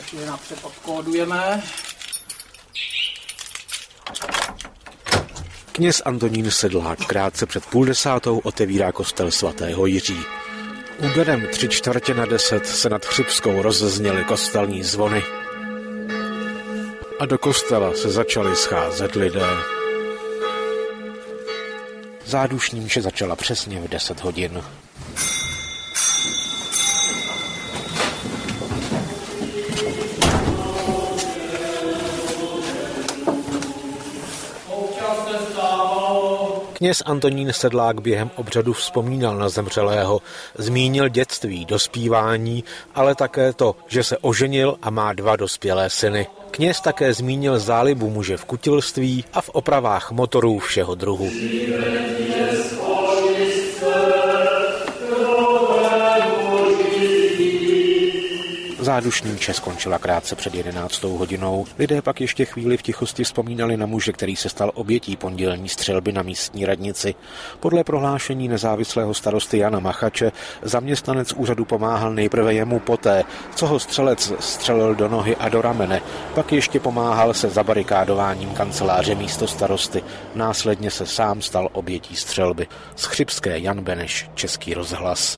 Ještě napřed odkódujeme. Kněz Antonín Sedlák krátce před 9:30 otevírá kostel svatého Jiří. Úderem 9:45 se nad Chřibskou rozezněly kostelní zvony. A do kostela se začali scházet lidé. Zádušní mše začala přesně v 10 hodin. Kněz Antonín Sedlák během obřadu vzpomínal na zemřelého, zmínil dětství, dospívání, ale také to, že se oženil a má 2 dospělé syny. Kněz také zmínil zálibu muže v kutilství a v opravách motorů všeho druhu. Zádušní mše skončila krátce před 11. hodinou. Lidé pak ještě chvíli v tichosti vzpomínali na muže, který se stal obětí pondělní střelby na místní radnici. Podle prohlášení nezávislého starosty Jana Machače zaměstnanec úřadu pomáhal nejprve jemu poté, co ho střelec střelil do nohy a do ramene. Pak ještě pomáhal se zabarikádováním kanceláře místostarosty. Následně se sám stal obětí střelby. Z Chřibské Jan Beneš, Český rozhlas.